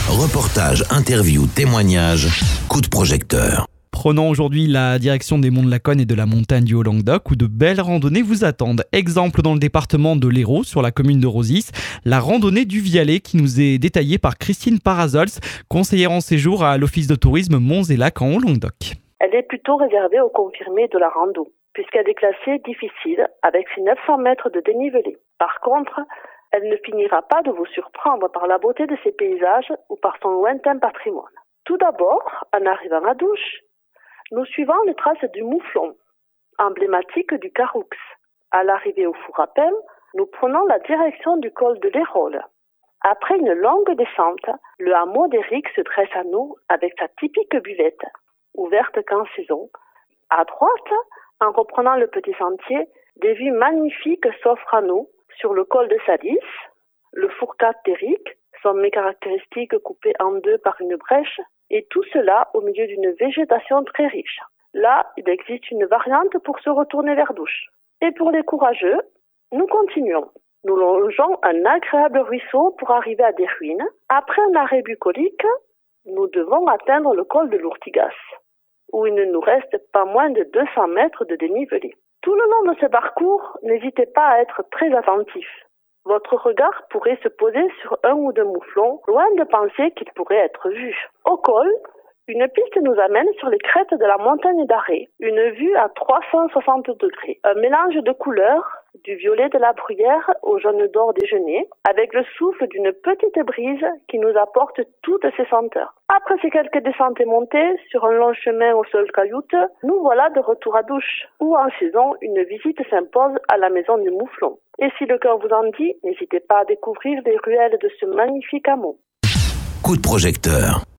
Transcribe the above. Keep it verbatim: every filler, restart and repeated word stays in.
Reportages, interviews, témoignages, coup de projecteur. Prenons aujourd'hui la direction des monts de la Conne et de la montagne du Haut-Languedoc où de belles randonnées vous attendent. Exemple dans le département de l'Hérault, sur la commune de Rosys, la randonnée du Vialet qui nous est détaillée par Christine Parazols, conseillère en séjour à l'Office de tourisme Monts et Lacs en Haut-Languedoc. Elle est plutôt réservée aux confirmés de la rando, puisqu'elle est classée difficile avec ses neuf cents mètres de dénivelé. Par contre, elle ne finira pas de vous surprendre par la beauté de ses paysages ou par son lointain patrimoine. Tout d'abord, en arrivant à Douche, nous suivons les traces du mouflon, emblématique du Caroux. À l'arrivée au four à pain, nous prenons la direction du col de l'Hérault. Après une longue descente, le hameau d'Éric se dresse à nous avec sa typique buvette, ouverte qu'en saison. À droite, en reprenant le petit sentier, des vues magnifiques s'offrent à nous sur le col de Salis, le fourcat d'Éric, sommet caractéristique coupé en deux par une brèche, et tout cela au milieu d'une végétation très riche. Là, il existe une variante pour se retourner vers Douche. Et pour les courageux, nous continuons. Nous longeons un agréable ruisseau pour arriver à des ruines. Après un arrêt bucolique, nous devons atteindre le col de l'Ourtigas, où il ne nous reste pas moins de deux cents mètres de dénivelé. Tout le long de ce parcours, n'hésitez pas à être très attentif. Votre regard pourrait se poser sur un ou deux mouflons, loin de penser qu'ils pourraient être vus. Au col, une piste nous amène sur les crêtes de la montagne d'Arrée, une vue à trois cent soixante degrés. Un mélange de couleurs, du violet de la bruyère au jaune d'or des genêts, avec le souffle d'une petite brise qui nous apporte toutes ces senteurs. Après ces quelques descentes et montées, sur un long chemin au sol caillouteux, nous voilà de retour à Douche, où en saison, une visite s'impose à la maison du mouflon. Et si le cœur vous en dit, n'hésitez pas à découvrir les ruelles de ce magnifique hameau. Coup de projecteur.